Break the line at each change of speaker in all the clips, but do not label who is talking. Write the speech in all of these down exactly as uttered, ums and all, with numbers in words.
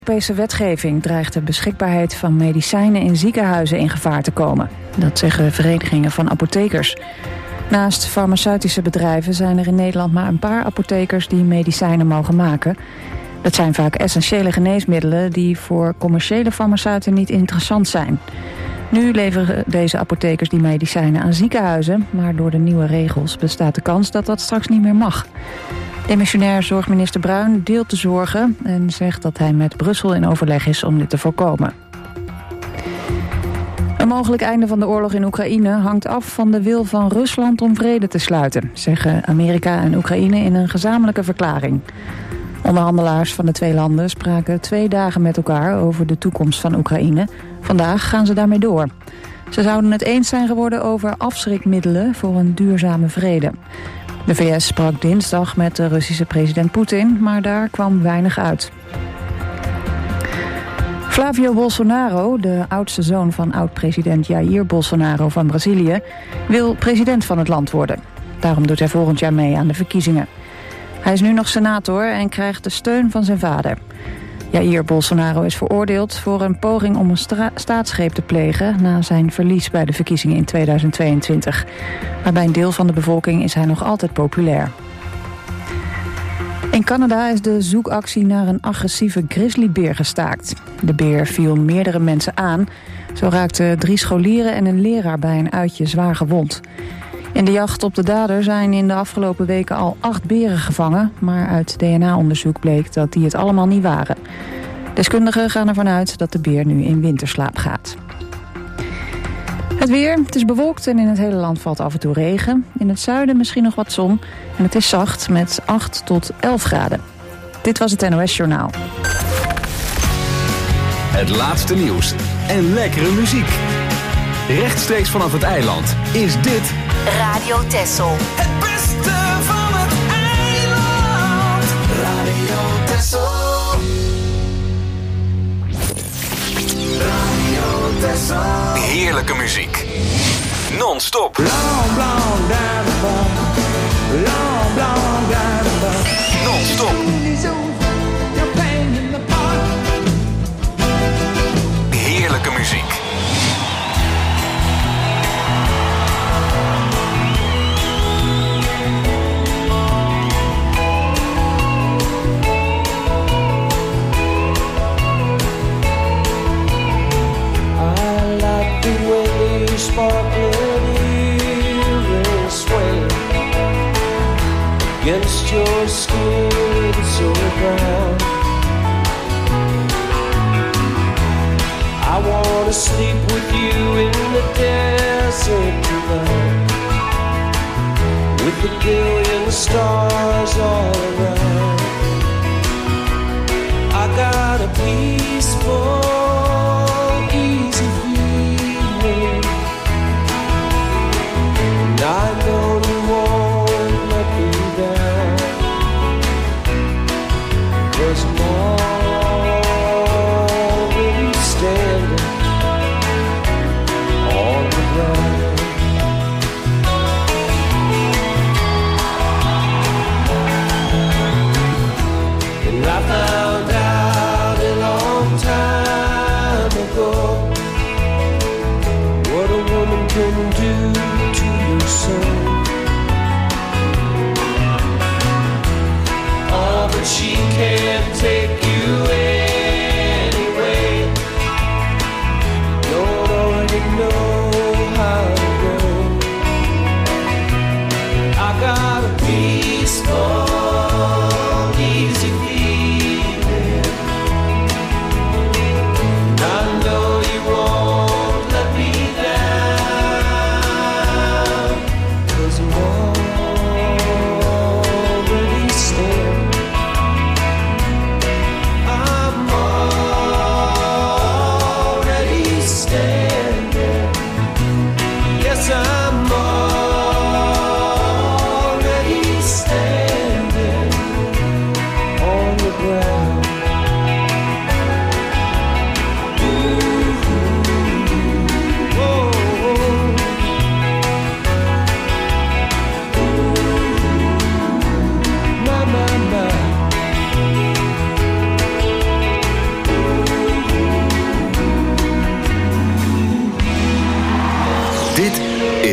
Europese wetgeving dreigt de beschikbaarheid van medicijnen in ziekenhuizen in gevaar te komen. Dat zeggen verenigingen van apothekers. Naast farmaceutische bedrijven zijn er in Nederland maar een paar apothekers die medicijnen mogen maken. Dat zijn vaak essentiële geneesmiddelen die voor commerciële farmaceuten niet interessant zijn. Nu leveren deze apothekers die medicijnen aan ziekenhuizen, maar door de nieuwe regels bestaat de kans dat dat straks niet meer mag. Demissionair zorgminister Bruin deelt de zorgen en zegt dat hij met Brussel in overleg is om dit te voorkomen. Een mogelijk einde van de oorlog in Oekraïne hangt af van de wil van Rusland om vrede te sluiten, zeggen Amerika en Oekraïne in een gezamenlijke verklaring. Onderhandelaars van de twee landen spraken twee dagen met elkaar over de toekomst van Oekraïne. Vandaag gaan ze daarmee door. Ze zouden het eens zijn geworden over afschrikmiddelen voor een duurzame vrede. De V S sprak dinsdag met de Russische president Poetin, maar daar kwam weinig uit. Flavio Bolsonaro, de oudste zoon van oud-president Jair Bolsonaro van Brazilië, wil president van het land worden. Daarom doet hij volgend jaar mee aan de verkiezingen. Hij is nu nog senator en krijgt de steun van zijn vader. Jair Bolsonaro is veroordeeld voor een poging om een stra- staatsgreep te plegen na zijn verlies bij de verkiezingen in tweeduizend tweeëntwintig. Maar bij een deel van de bevolking is hij nog altijd populair. In Canada is de zoekactie naar een agressieve grizzlybeer gestaakt. De beer viel meerdere mensen aan. Zo raakten drie scholieren en een leraar bij een uitje zwaar gewond. In de jacht op de dader zijn in de afgelopen weken al acht beren gevangen, maar uit D N A-onderzoek bleek dat die het allemaal niet waren. Deskundigen gaan ervan uit dat de beer nu in winterslaap gaat. Het weer, het is bewolkt en in het hele land valt af en toe regen. In het zuiden misschien nog wat zon en het is zacht met acht tot elf graden. Dit was het N O S Journaal.
Het laatste nieuws en lekkere muziek. Rechtstreeks vanaf het eiland is dit
Radio Texel.
Het beste van het eiland. Radio Texel. Radio Texel.
heerlijke muziek. Non-stop.
Long, long, down the bar. Long, long, down the bar.
Non-stop. Heerlijke muziek.
Sparkling earrings sway against your skin so brown. I wanna sleep with you in the desert tonight, with a billion stars all around. I got a peaceful, easy feeling. I know you won't let me down, 'cause I'm already standing on the ground.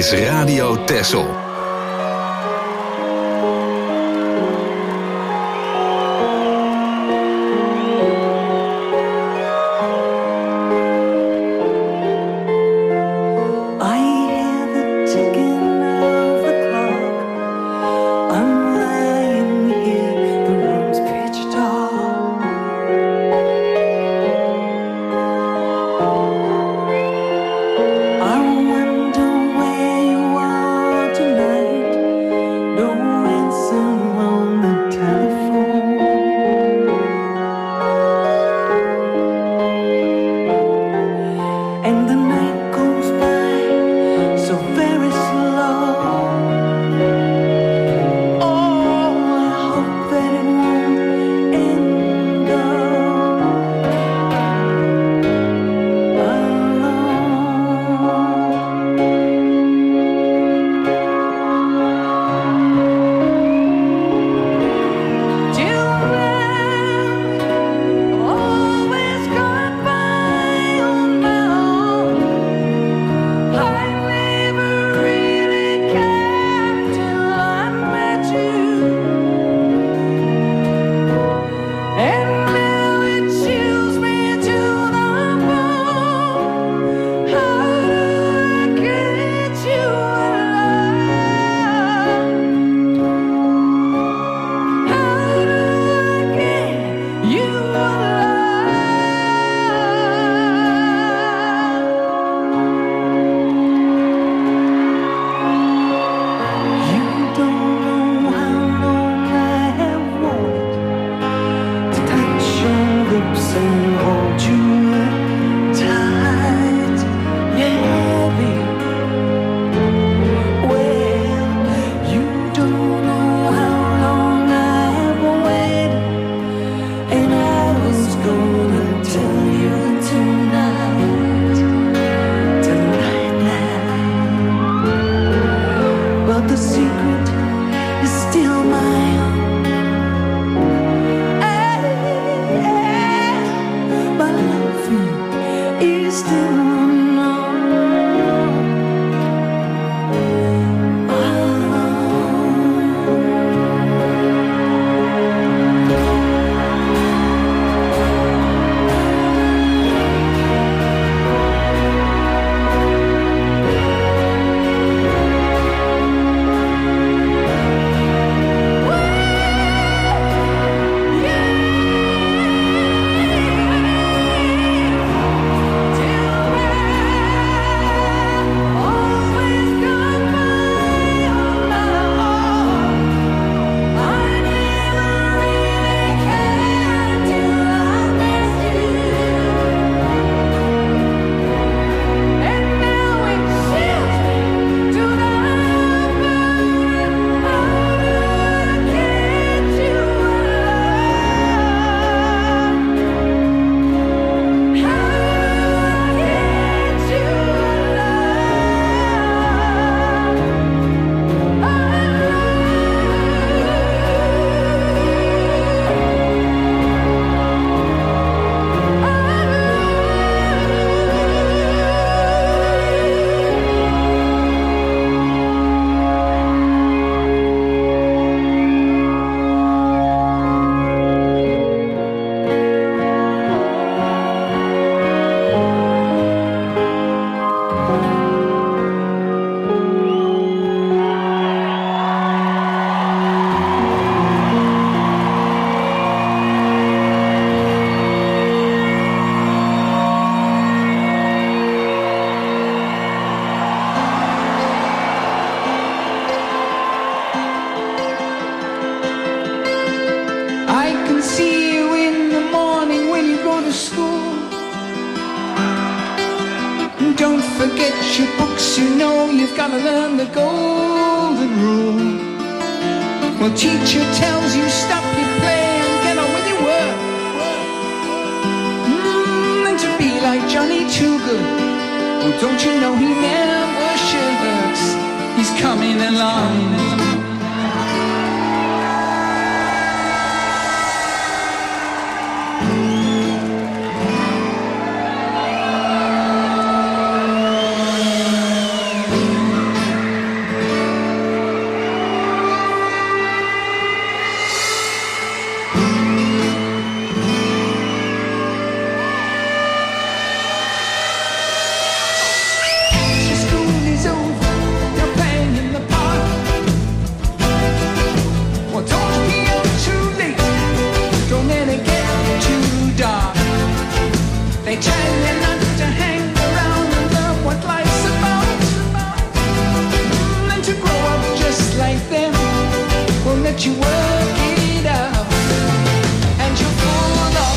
is Radio Texel.
Teacher tells you stop your play and get on with your work. Mm, and to be like Johnny Too Good. Well, don't you know he never shirks? He's coming along. They tell you not to hang around and love what life's about, and to grow up just like them will let you work it out, and you're full of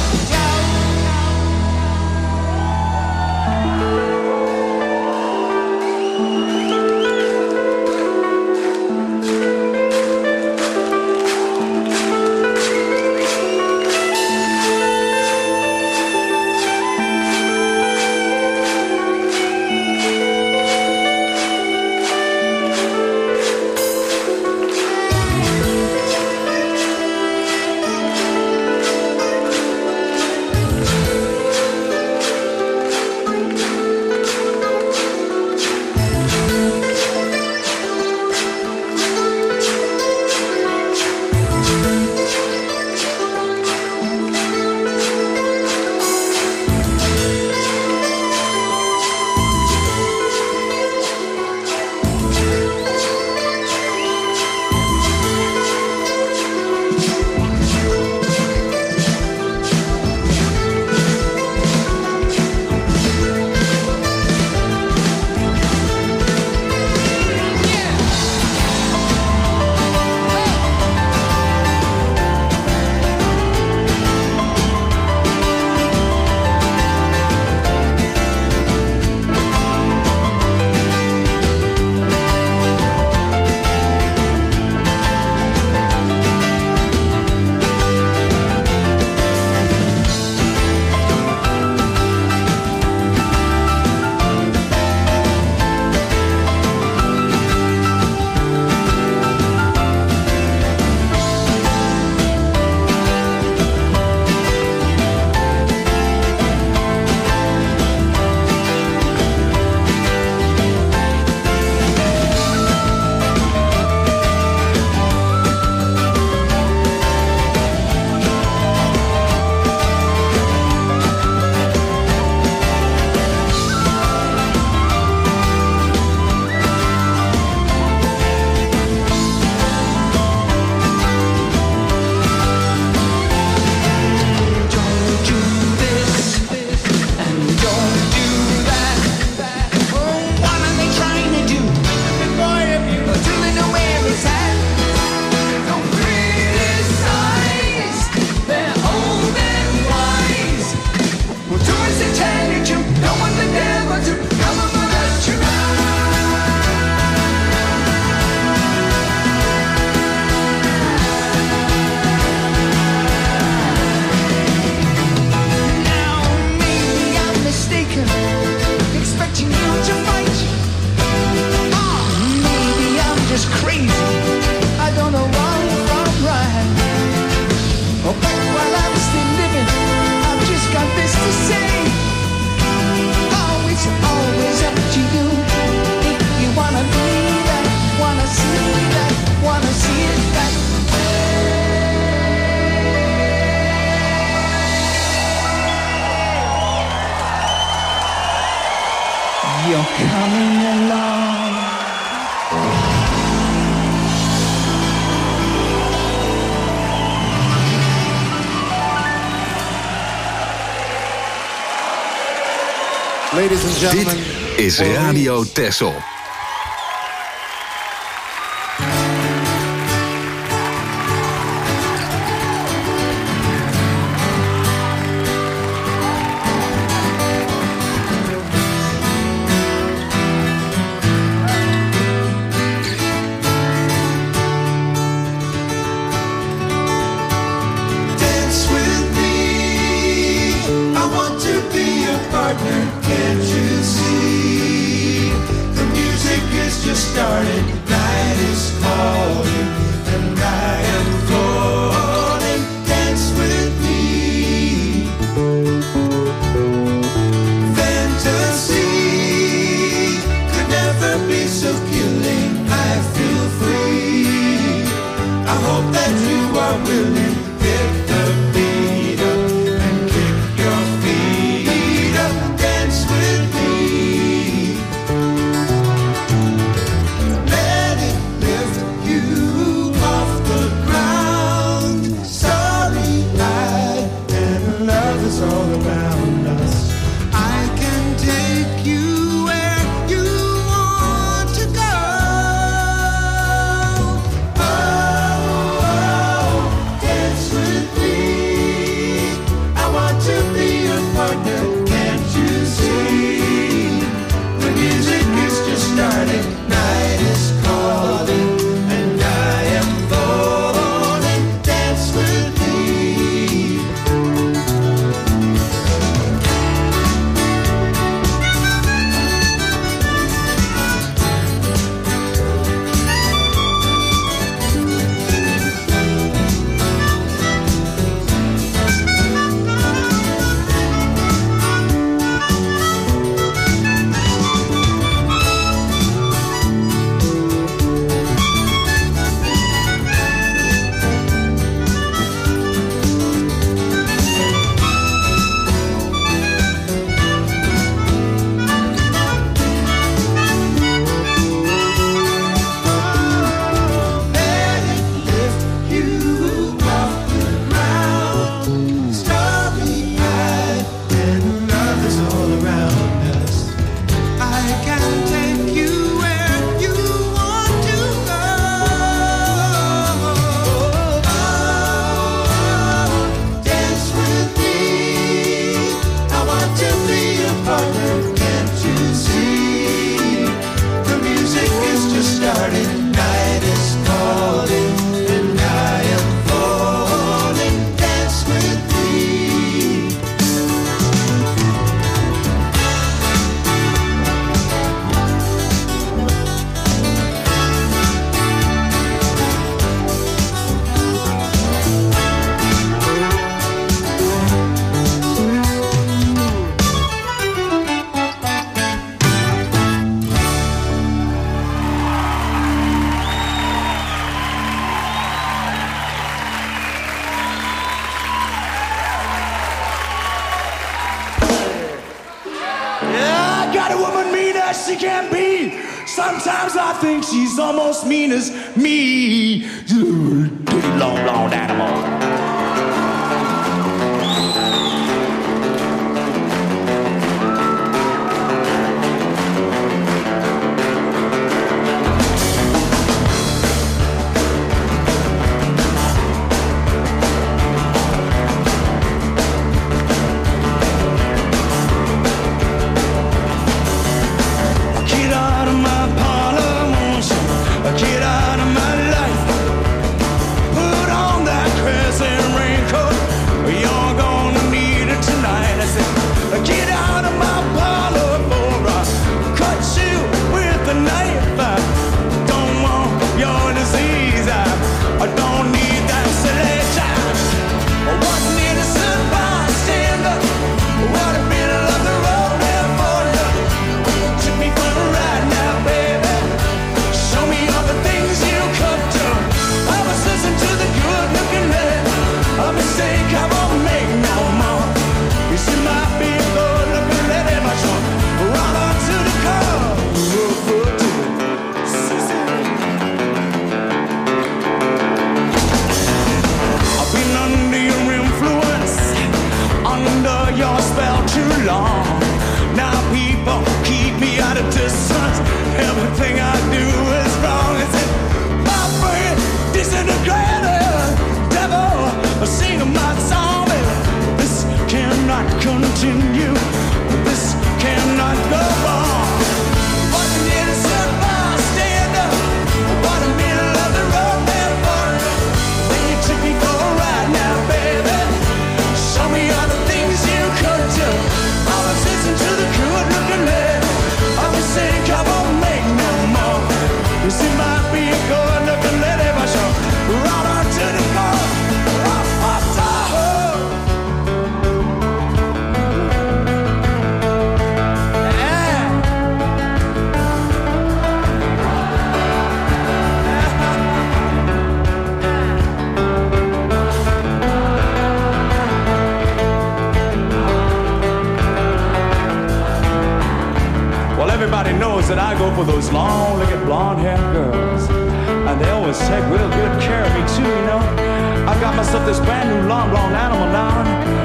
you're coming along.
Ladies and gentlemen,
dit is Radio Texel.
all around us.
got a woman mean as she can be. Sometimes I think she's almost mean as me. Long, long animal. That I go for those long-legged blonde-haired girls, and they always take real good care of me too, you know. I got myself this brand new long blonde animal now.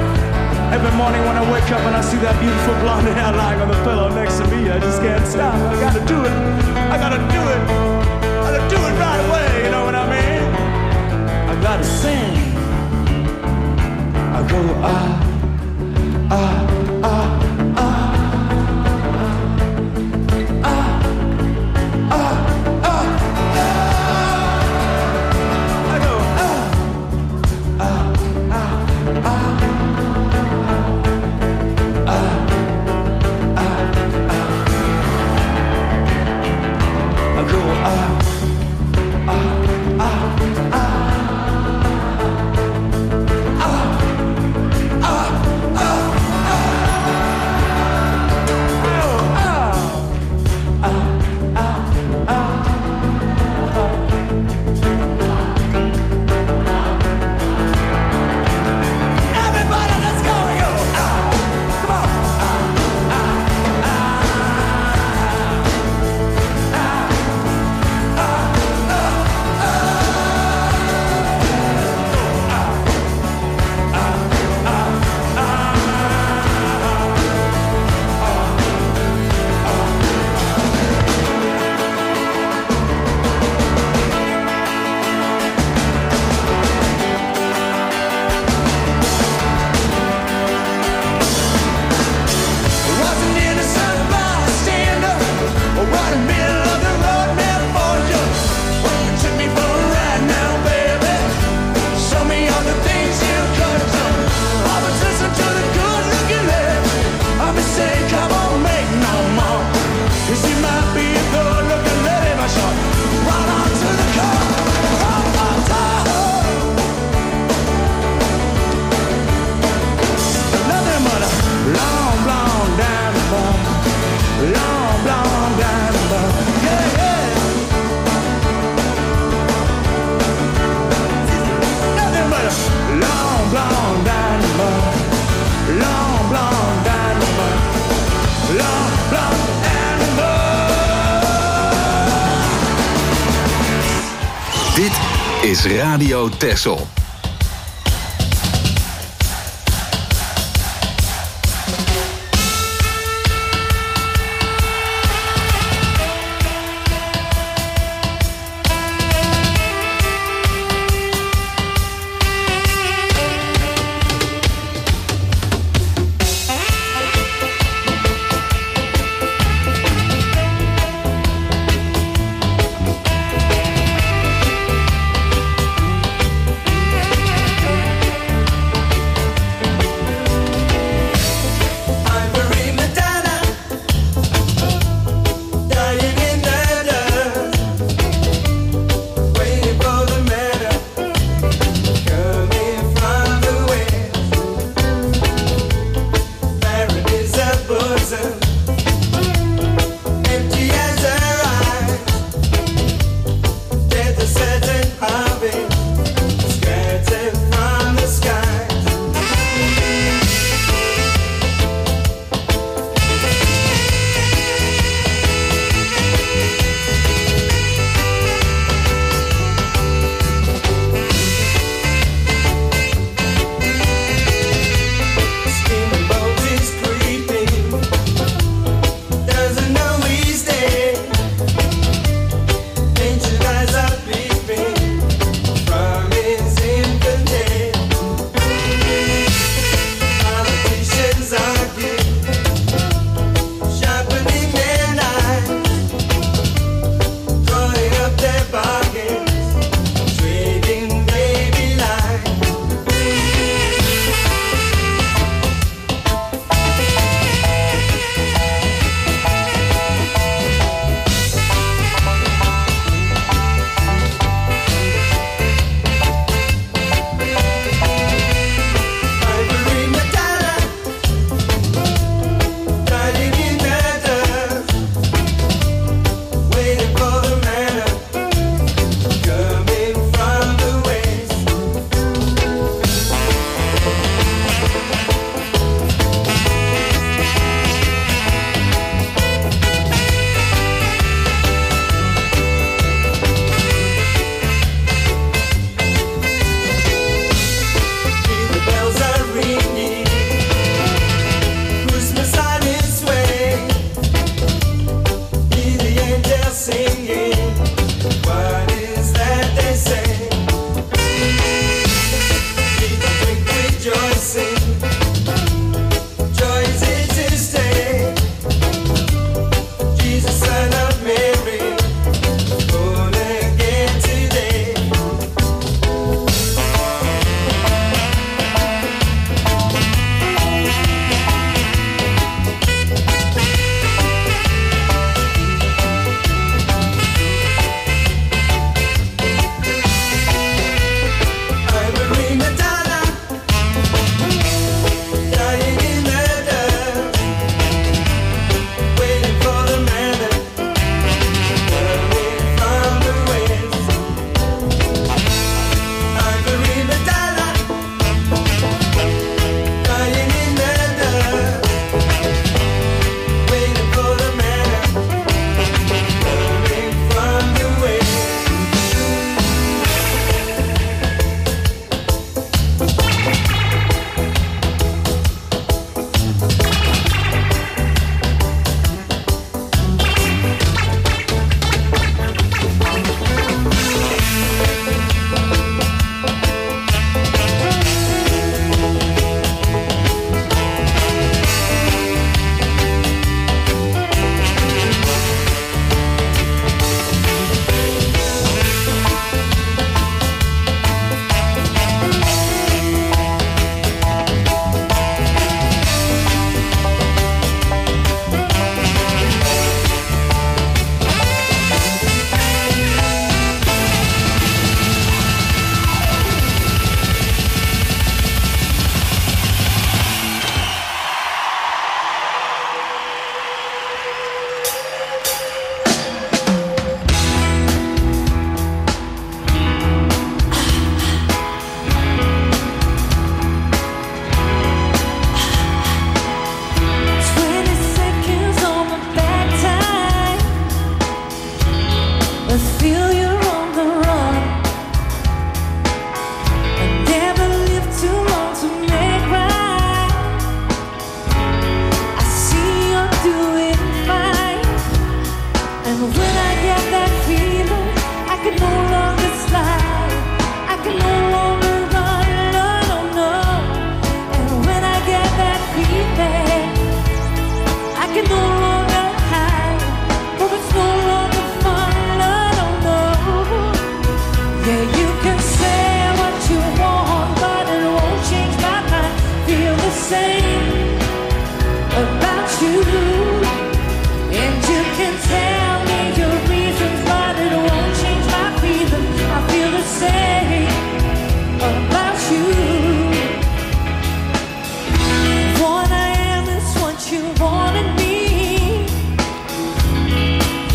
Every morning when I wake up and I see that beautiful blonde hair lying on the pillow next to me, I just can't stop. I gotta do it. I gotta do it. I gotta do it right away. You know what I mean? I gotta sing. I go ah ah ah.
Ah
is Radio Texel.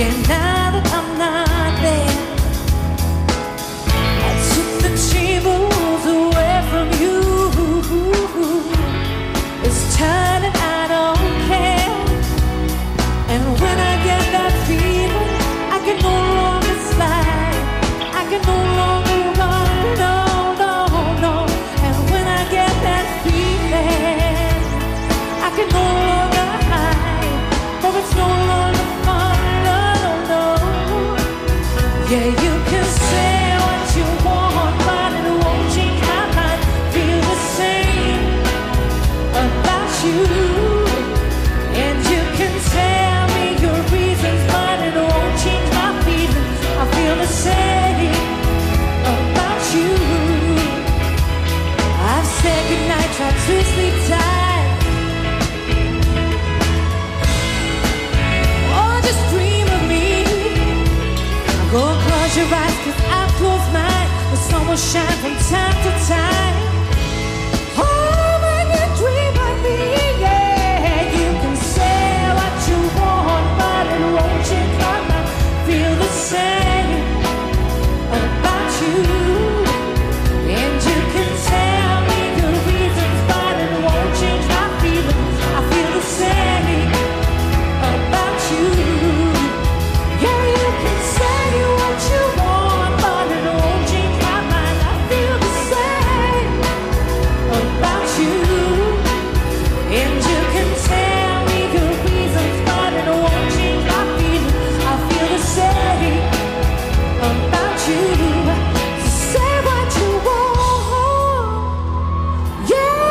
Yeah, now that I'm not there, I took the tables away from you. It's time and I don't care. And when I get that feeling, I can no longer slide, I can no longer run, no, no, no. And when I get that feeling, I can no longer hide, for it's no longer fun, no, no, no. Yeah, you can say what you want, but it won't change my mind. Feel the same about you. And you can tell me your reasons, but it won't change my feelings. I feel the same about you. I've said goodnight, tried to sleep tight. Oh, just dream of me. Go and close your eyes, cause I close mine. The sun will shine from time to time. Oh, when you dream of me, yeah. You can say what you want, but it won't change my mind. Feel the same about you. And you can tell me your reasons, but it won't change my feelings. I feel the same about you. Yeah, you can say what you want, but it won't change my mind. I feel the same about you. And you can tell me your reasons, but it won't change my feelings. I feel the same about you. So say what you want. Yeah,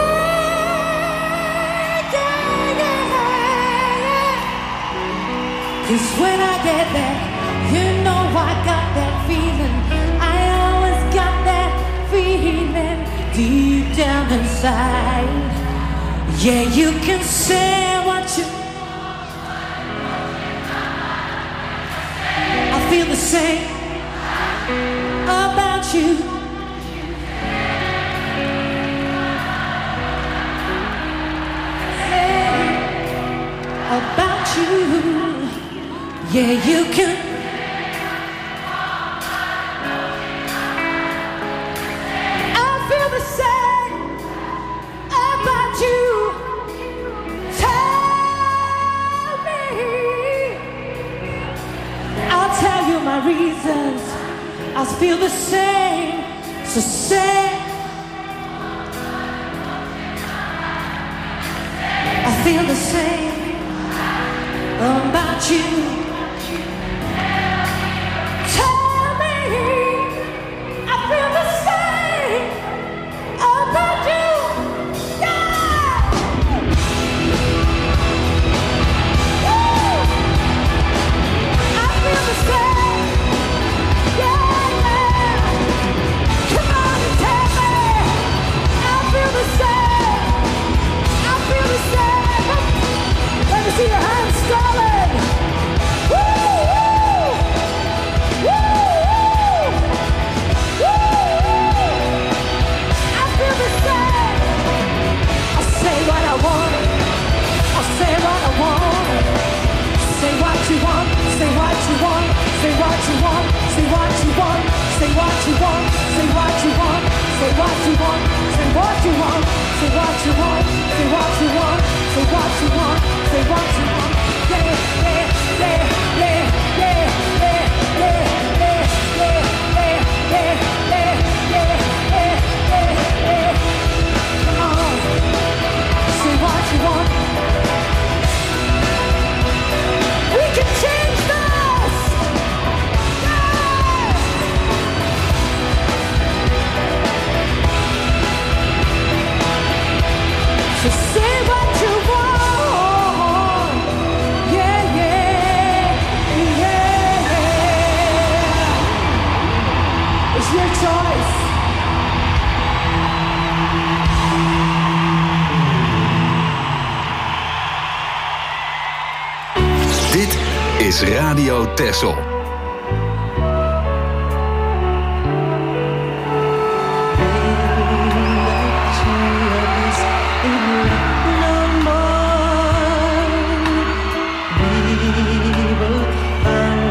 yeah, yeah, yeah. Cause when I get there, you know I got that feeling. I always got that feeling deep down inside. Yeah, you can say what you. I feel the same about you. Same about you. Yeah, you can. I feel the same about you. Tell me. I'll tell you my reasons. I feel the same. So say. I feel the same about you. Tell me. I feel the same about you. Yeah. Woo. I feel the same. Yeah, yeah. Come on and tell me. I feel the same. I feel the same. Let me see your hands swelling. Woo, woo. Woo, woo. Woo. I feel the same. I'll say what I want. I'll say what I want. Say what you want. Say what you want. Say what you want. Say what you want. Say what you want. Say what you want. Say what you want. Say what you want. Say what you want. Say what you want. Say what you want. Say what you want. Yeah, yeah, yeah, yeah, yeah, yeah, yeah, yeah, yeah, yeah, yeah, yeah, yeah, yeah, yeah. Come on. Say what you want. We can change this. Yeah. So say what you want. Yeah, yeah, yeah. It's your choice.
Dit is Radio Texel.
We will find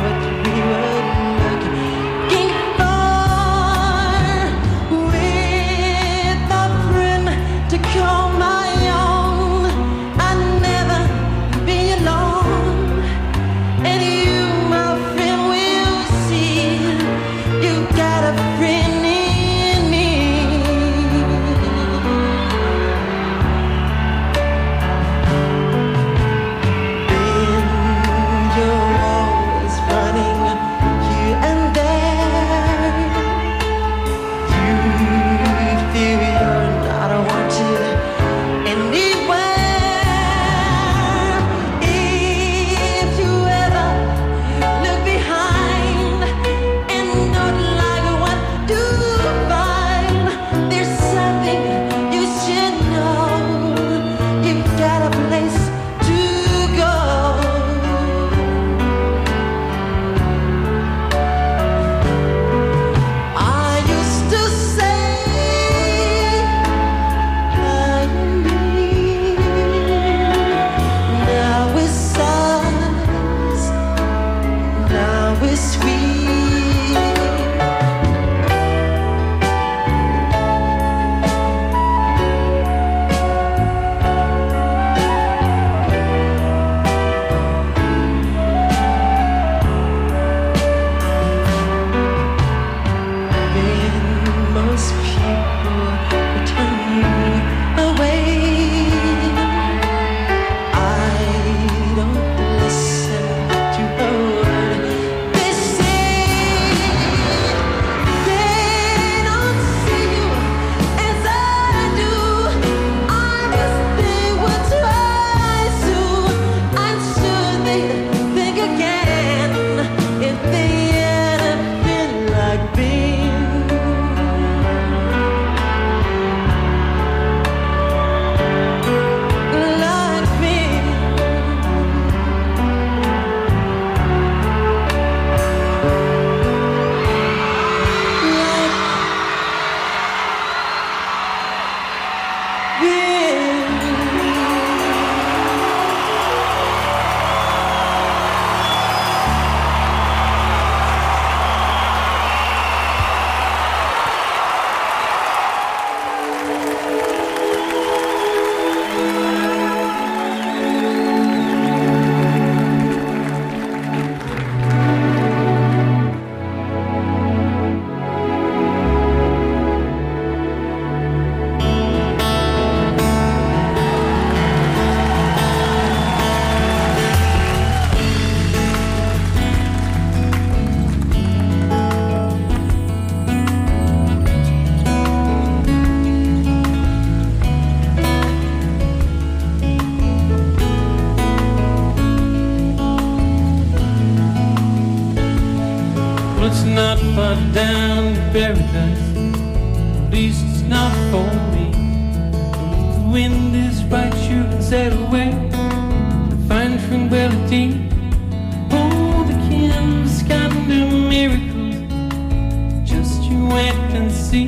it's not far down to paradise. At least it's not for me. If the wind is right, you can sail away to find tranquility. Oh, the canvas can do miracles. Just you wait and see.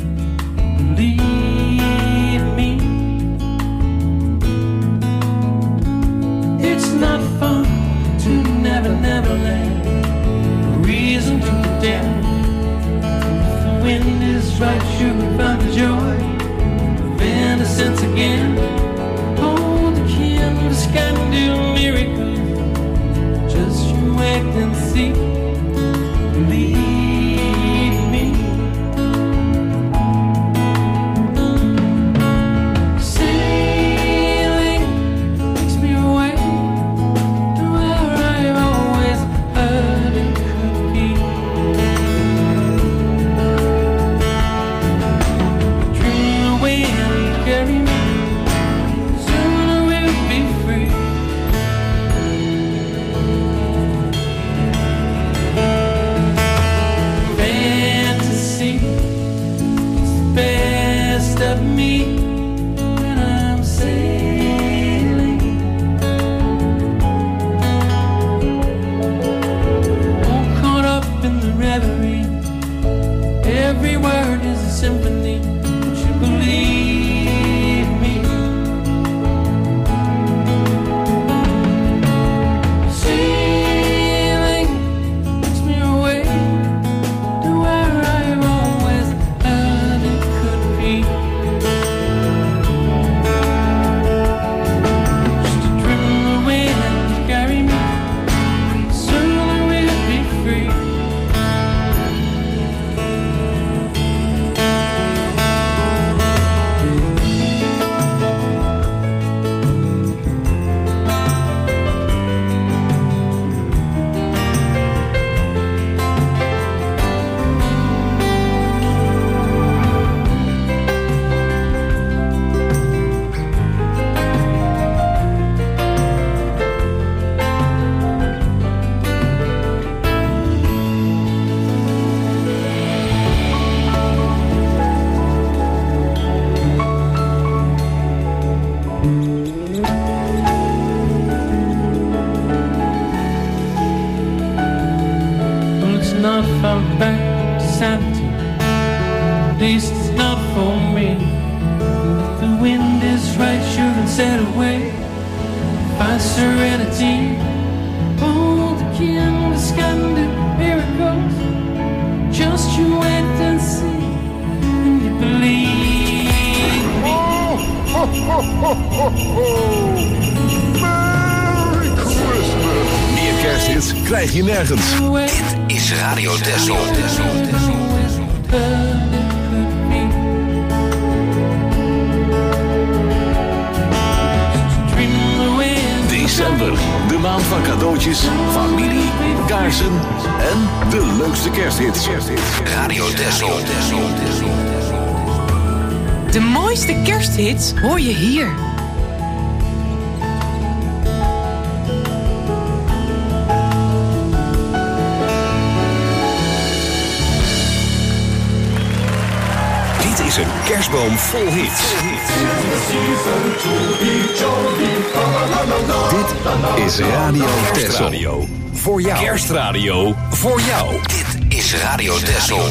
Believe me. It's not far to Never, Never Land. No reason to pretend. If the wind is right, you can find the joy of innocence again. Oh, the canvas can do miracles. Just you wait and see. Believe me. Sailing takes me away to where I've always heard it could be. Dream away and carry me. Soon I will be free. Fantasy is the best of me when I'm sailing. All caught up in the reverie. Every word is a symphony. Don't you believe me? Sailing takes me away to where I've always heard it could be. Just a dream away and carry me. Soon I will be free. Well, it's not far back to sanity. At least it's not for me. And if the wind is right, you can sail away. Find serenity. Oh, the canvas can do miracles. Just you wait and see, and you believe me.
Ho, ho, ho, ho, ho. Merry Christmas.
Meer kersthits krijg je nergens.
Dit
is Radio Texel. December, de maand van cadeautjes, familie, kaarsen en de leukste kersthits. Radio Texel.
De mooiste kersthits hoor je hier.
Dit is een kerstboom vol hits. Dit is Radio Texel. Voor jou. Kerstradio voor jou. Dit is Radio Texel.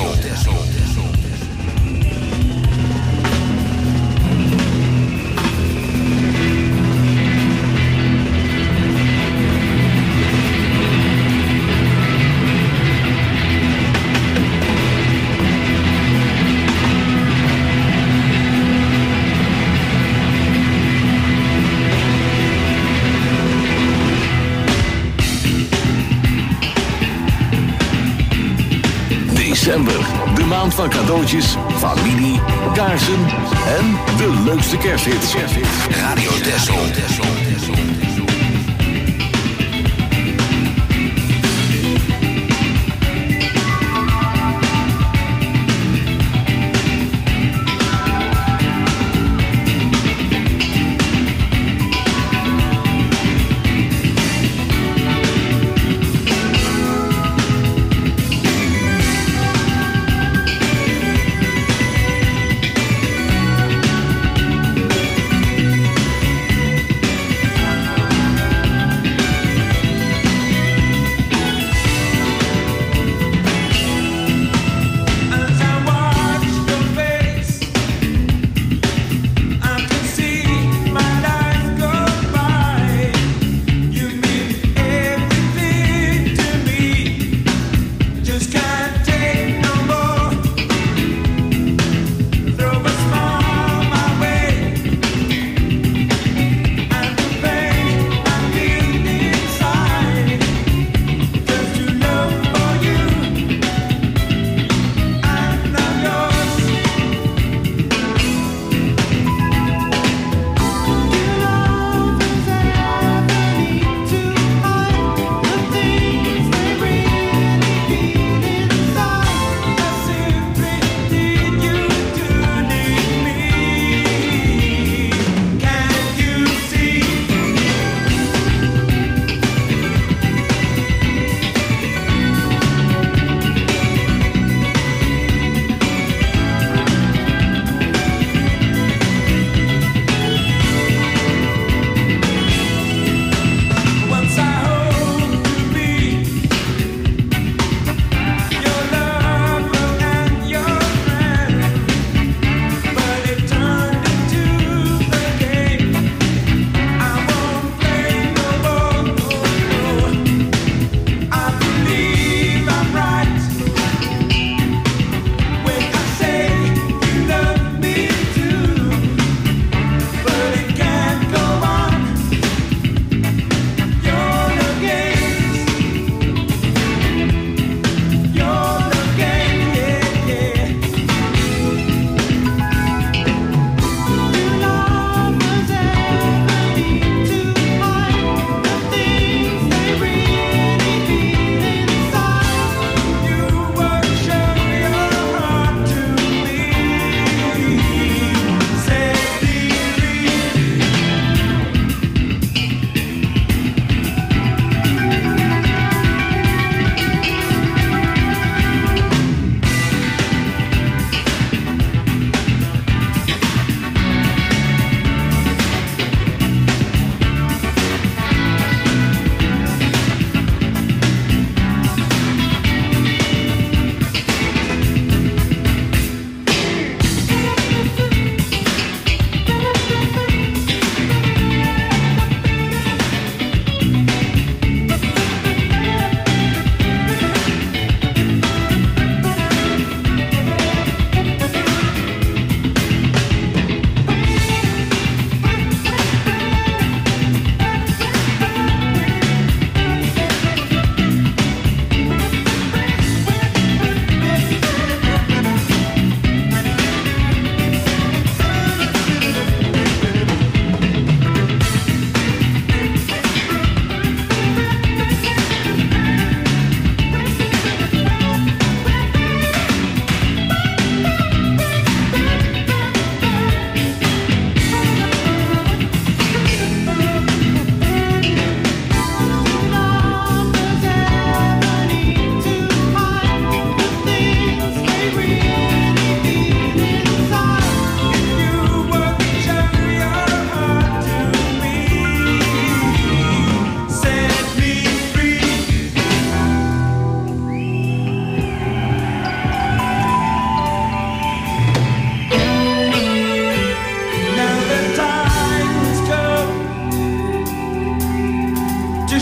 December, de maand van cadeautjes, familie, kaarsen en de leukste kersthits. Radio Texel.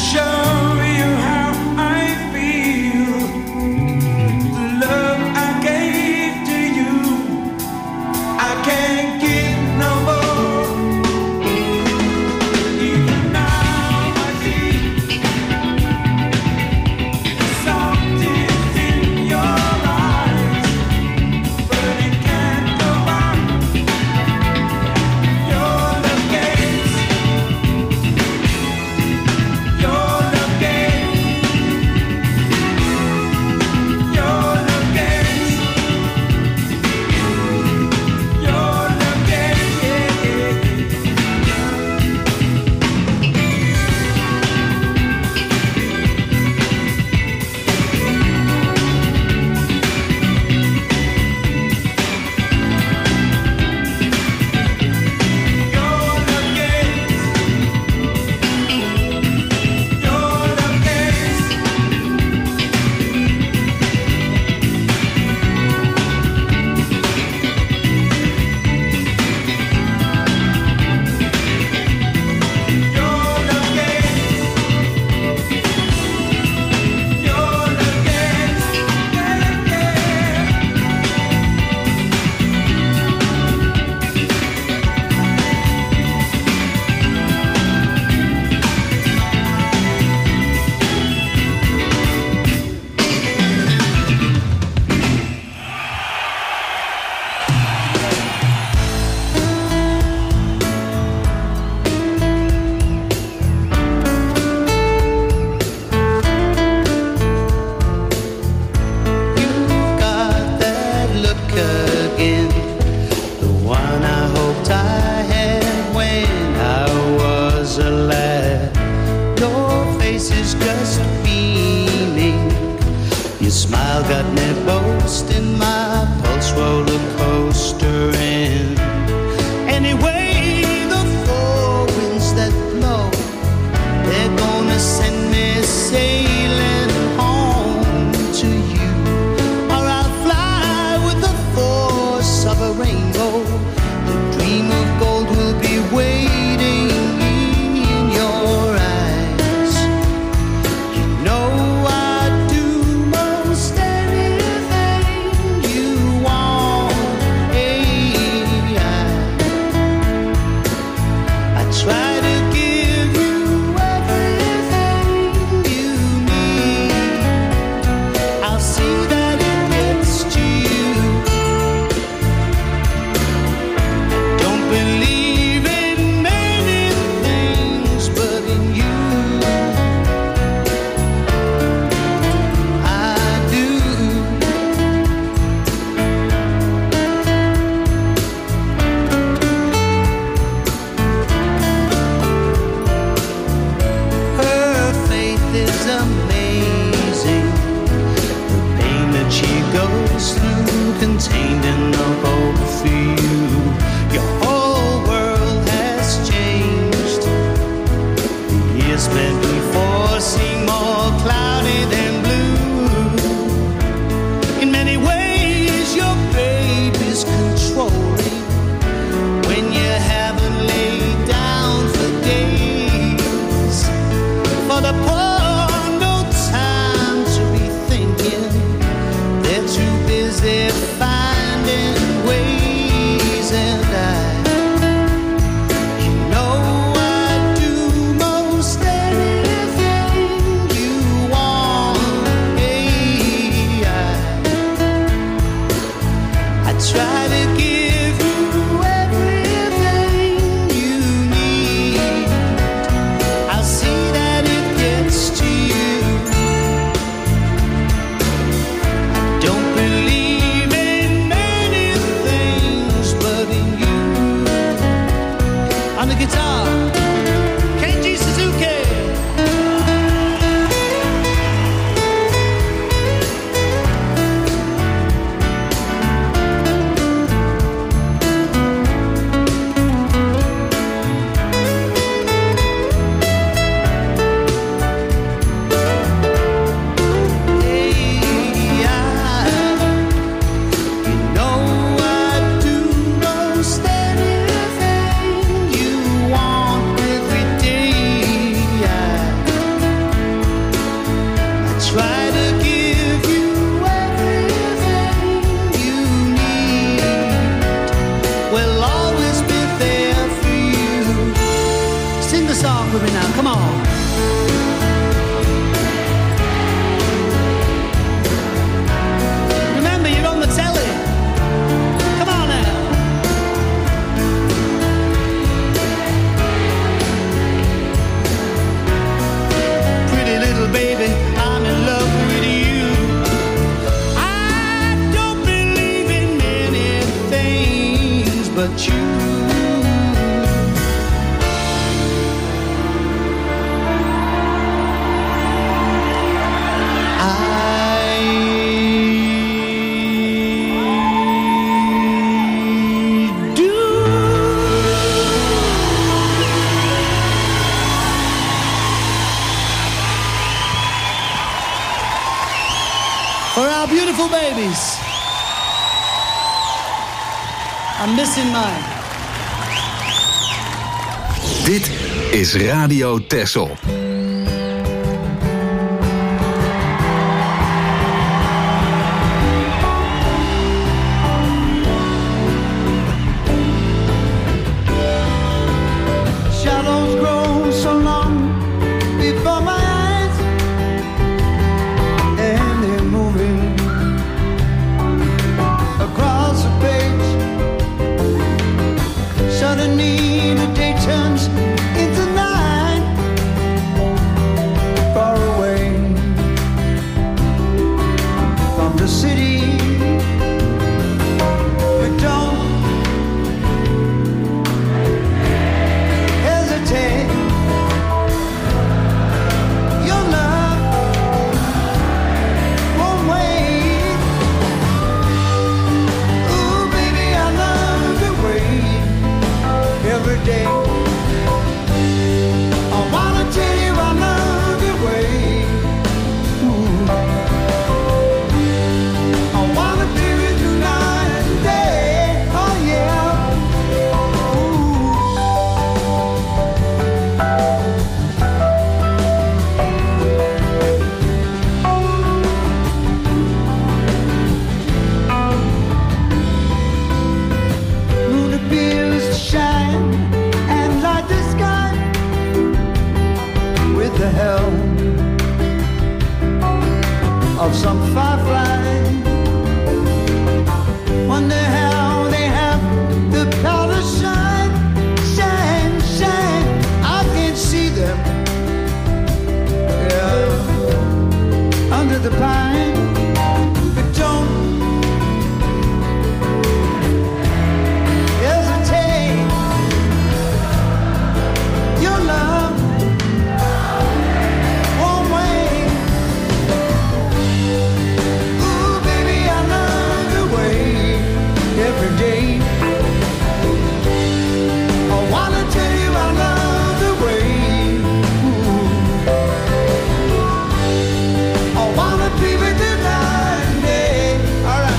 Gets Remember, you're on the telly. Come on now. Pretty little baby, I'm in love with you. I don't believe in many things but you. For our beautiful babies, I'm missing mine.
Dit is Radio Texel.
Shadows grow so long before my eyes, and they're moving across the page. Suddenly the day turns into night, far away from the city. But don't hesitate. Your love won't wait. Ooh, baby, I love the way every day. I wanna tell you I love the way. Ooh. I wanna be with you night and day. Oh yeah. Ooh. Moon appears to shine and light the sky with the help of some firefly. Wonder how they have the power to shine, shine, shine. I can't see them, yeah, under the pine. But don't hesitate. Your love won't wait. Ooh, baby, I love the way every day. I wanna tell you I love the way. Ooh. I wanna be with you night and day. All right.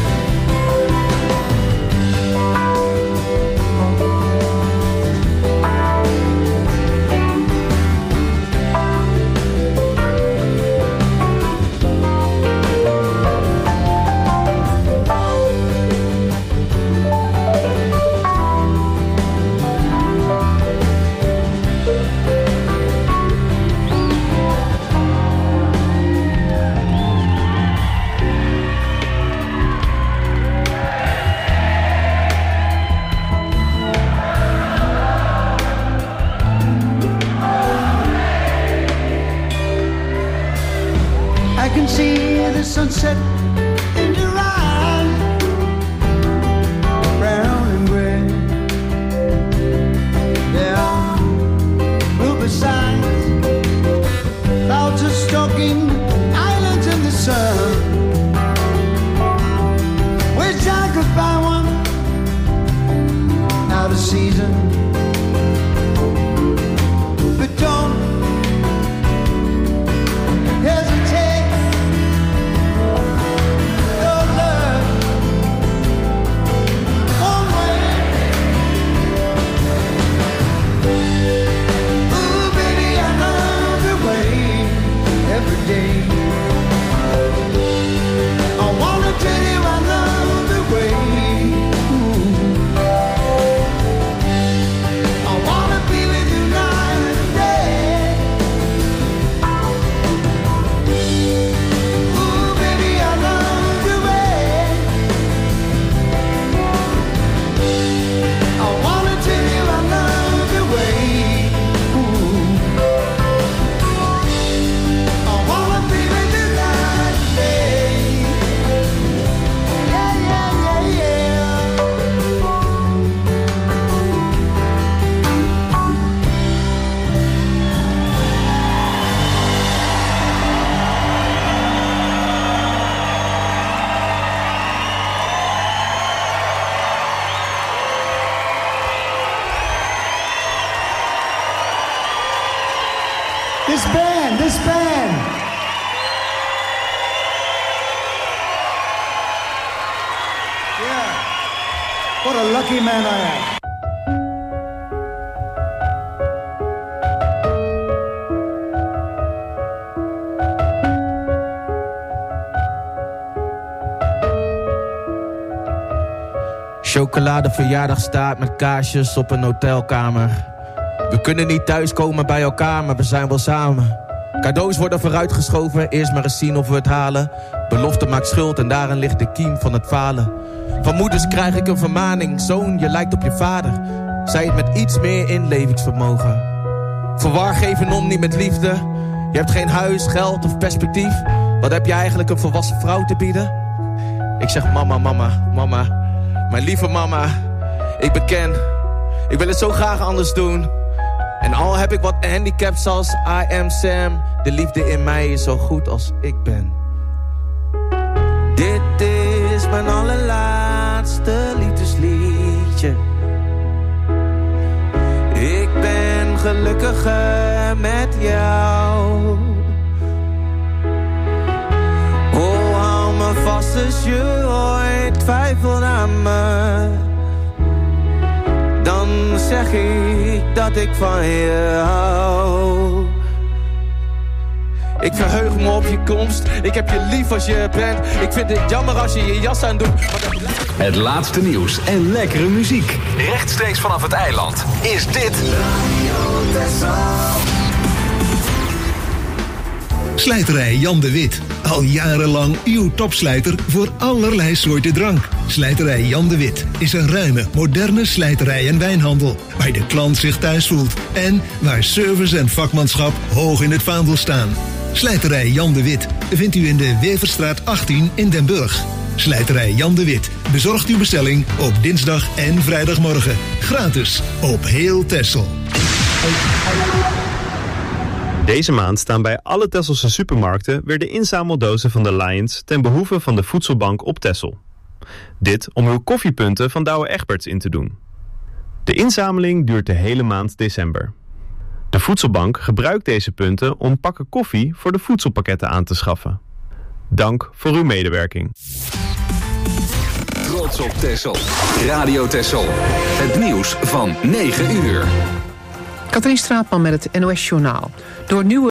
I can see the sunset in your eyes, brown and gray. Yeah, blue besides, clouds are stalking islands in the sun. Wish I could buy one out of season, but don't hesitate. Your love won't wait. Ooh, baby, I love the way every day. This band, this band. Yeah. What a lucky man I am.
Chocolade verjaardagstaart met kaarsjes op een hotelkamer. We kunnen niet thuiskomen bij elkaar, maar we zijn wel samen. Cadeaus worden vooruitgeschoven, eerst maar eens zien of we het halen. Belofte maakt schuld en daarin ligt de kiem van het falen. Van moeders krijg ik een vermaning, zoon, je lijkt op je vader. Zij het met iets meer inlevingsvermogen. Verwar geven om niet met liefde. Je hebt geen huis, geld of perspectief. Wat heb je eigenlijk een volwassen vrouw te bieden? Ik zeg mama, mama, mama. Mijn lieve mama, ik beken, ik wil het zo graag anders doen. En al heb ik wat handicaps als I am Sam, de liefde in mij is zo goed als ik ben. Dit is mijn allerlaatste liefdesliedje. Ik ben gelukkiger met jou. Oh, hou me vast als je ooit twijfelt aan me. Dan zeg ik dat ik van je hou. Ik verheug me op je komst. Ik heb je lief als je bent. Ik vind het jammer als je je jas aandoet.
Het laatste nieuws en lekkere muziek. Rechtstreeks vanaf het eiland. Is dit Radio Texel.
Slijterij Jan de Wit. Al jarenlang uw topslijter voor allerlei soorten drank. Slijterij Jan de Wit is een ruime, moderne slijterij en wijnhandel. Waar de klant zich thuis voelt. En waar service en vakmanschap hoog in het vaandel staan. Slijterij Jan de Wit vindt u in de Weverstraat achttien in Den Burg. Slijterij Jan de Wit bezorgt uw bestelling op dinsdag en vrijdagmorgen. Gratis op heel Texel.
Deze maand staan bij alle Tesselse supermarkten weer de inzameldozen van de Lions ten behoeve van de voedselbank op Texel. Dit om uw koffiepunten van Douwe Egberts in te doen. De inzameling duurt de hele maand december. De voedselbank gebruikt deze punten om pakken koffie voor de voedselpakketten aan te schaffen. Dank voor uw medewerking.
Trots op Texel. Radio Texel. Het nieuws van negen uur.
Katrien Straatman met het N O S Journaal. Door nieuwe